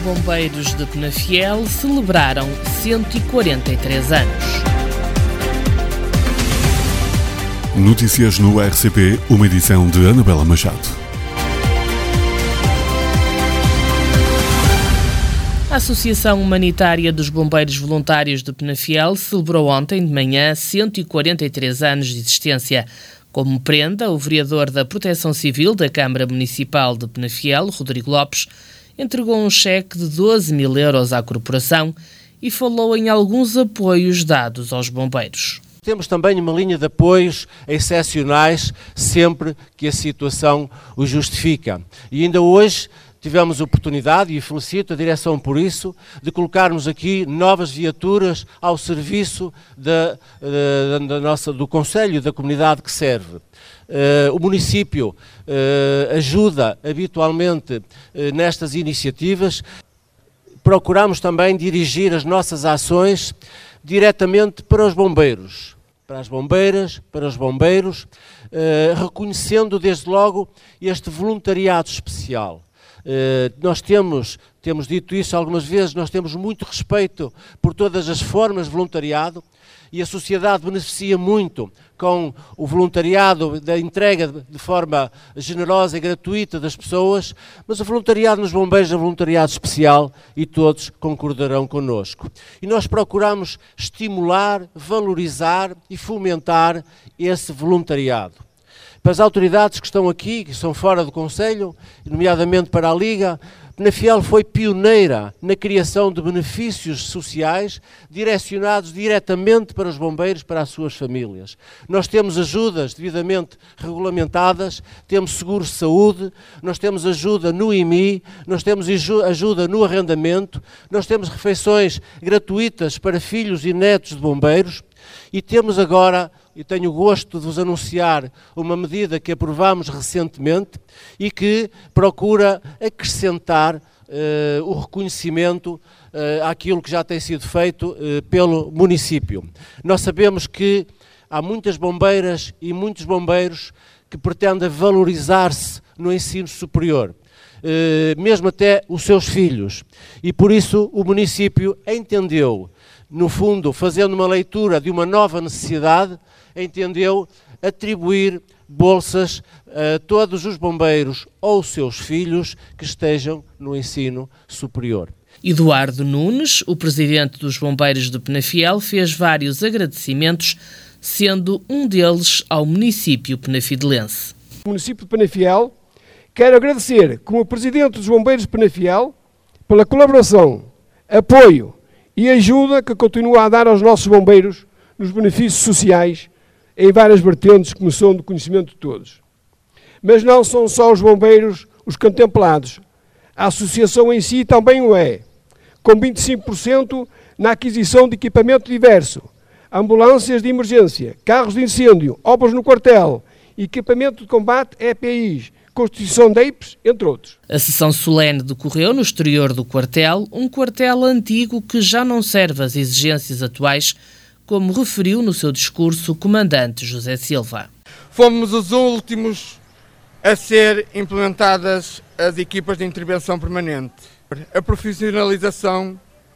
Bombeiros de Penafiel celebraram 143 anos. Notícias no RCP, uma edição de Anabela Machado. A Associação Humanitária dos Bombeiros Voluntários de Penafiel celebrou ontem de manhã 143 anos de existência. Como prenda, o vereador da Proteção Civil da Câmara Municipal de Penafiel, Rodrigo Lopes, entregou um cheque de 12 mil euros à corporação e falou em alguns apoios dados aos bombeiros. Temos também uma linha de apoios excepcionais sempre que a situação o justifica. E ainda hoje tivemos a oportunidade, e felicito a direção por isso, de colocarmos aqui novas viaturas ao serviço do concelho e da comunidade que serve. O município ajuda habitualmente nestas iniciativas. Procuramos também dirigir as nossas ações diretamente para os bombeiros, para as bombeiras, para os bombeiros, reconhecendo desde logo este voluntariado especial. Nós temos dito isso algumas vezes, nós temos muito respeito por todas as formas de voluntariado e a sociedade beneficia muito com o voluntariado da entrega de forma generosa e gratuita das pessoas, mas o voluntariado nos bombeiros é um voluntariado especial e todos concordarão connosco. E nós procuramos estimular, valorizar e fomentar esse voluntariado. Para as autoridades que estão aqui, que são fora do Conselho, nomeadamente para a Liga, Penafiel foi pioneira na criação de benefícios sociais direcionados diretamente para os bombeiros, para as suas famílias. Nós temos ajudas devidamente regulamentadas, temos seguro de saúde, nós temos ajuda no IMI, nós temos ajuda no arrendamento, nós temos refeições gratuitas para filhos e netos de bombeiros e temos agora, e tenho o gosto de vos anunciar, uma medida que aprovamos recentemente e que procura acrescentar o reconhecimento àquilo que já tem sido feito pelo município. Nós sabemos que há muitas bombeiras e muitos bombeiros que pretendem valorizar-se no ensino superior, mesmo até os seus filhos, e por isso o município entendeu, no fundo, fazendo uma leitura de uma nova necessidade, entendeu atribuir bolsas a todos os bombeiros ou seus filhos que estejam no ensino superior. Eduardo Nunes, o presidente dos Bombeiros de Penafiel, fez vários agradecimentos, sendo um deles ao município penafidelense. O município de Penafiel quer agradecer, como presidente dos Bombeiros de Penafiel, pela colaboração, apoio e ajuda que continua a dar aos nossos bombeiros nos benefícios sociais em várias vertentes que são do conhecimento de todos. Mas não são só os bombeiros os contemplados. A associação em si também o é, com 25% na aquisição de equipamento diverso, ambulâncias de emergência, carros de incêndio, obras no quartel, equipamento de combate EPIs, constituição de EIPs, entre outros. A sessão solene decorreu no exterior do quartel, um quartel antigo que já não serve às exigências atuais, como referiu no seu discurso o comandante José Silva. Fomos os últimos a ser implementadas as equipas de intervenção permanente. A profissionalização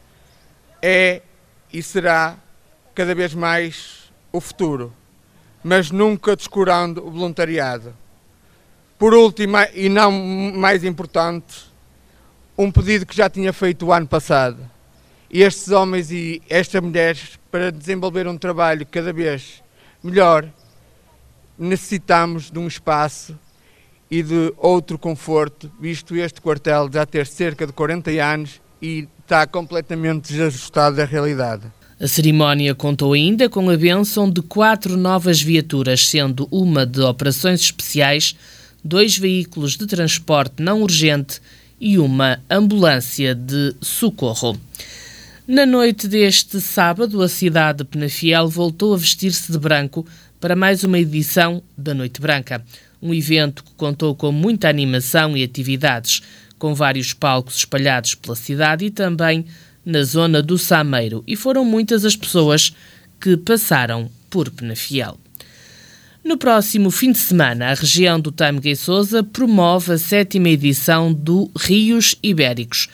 é e será cada vez mais o futuro, mas nunca descurando o voluntariado. Por último, e não mais importante, um pedido que já tinha feito o ano passado. Estes homens e estas mulheres, para desenvolver um trabalho cada vez melhor, necessitamos de um espaço e de outro conforto, visto este quartel já ter cerca de 40 anos e está completamente desajustado da realidade. A cerimónia contou ainda com a bênção de 4 novas viaturas, sendo uma de operações especiais, 2 veículos de transporte não urgente e uma ambulância de socorro. Na noite deste sábado, a cidade de Penafiel voltou a vestir-se de branco para mais uma edição da Noite Branca. Um evento que contou com muita animação e atividades, com vários palcos espalhados pela cidade e também na zona do Sameiro. E foram muitas as pessoas que passaram por Penafiel. No próximo fim de semana, a região do Tâmega e Sousa promove a 7ª edição do Rios Ibéricos,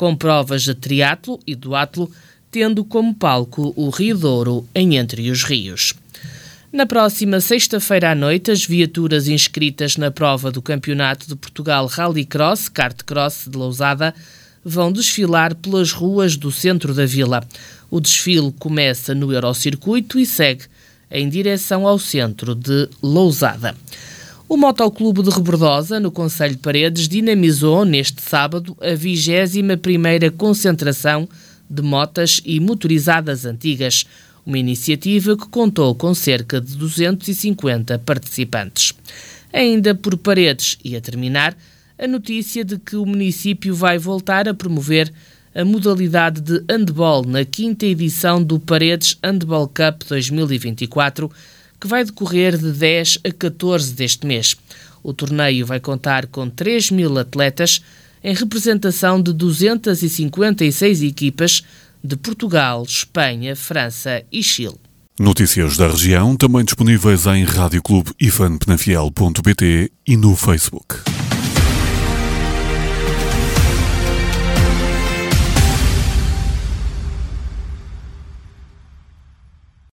com provas de triatlo e duatlo, tendo como palco o Rio Douro em Entre os Rios. Na próxima sexta-feira à noite, as viaturas inscritas na prova do Campeonato de Portugal Rallycross, Kartcross de Lousada, vão desfilar pelas ruas do centro da vila. O desfile começa no Eurocircuito e segue em direção ao centro de Lousada. O Motoclube de Rebordosa, no concelho de Paredes, dinamizou neste sábado a 21ª concentração de motas e motorizadas antigas, uma iniciativa que contou com cerca de 250 participantes. Ainda por Paredes, e a terminar, a notícia de que o município vai voltar a promover a modalidade de handball na 5ª edição do Paredes Handball Cup 2024, que vai decorrer de 10 a 14 deste mês. O torneio vai contar com 3.000 atletas em representação de 256 equipas de Portugal, Espanha, França e Chile. Notícias da região também disponíveis em radioclubeifanpenafiel.pt e no Facebook.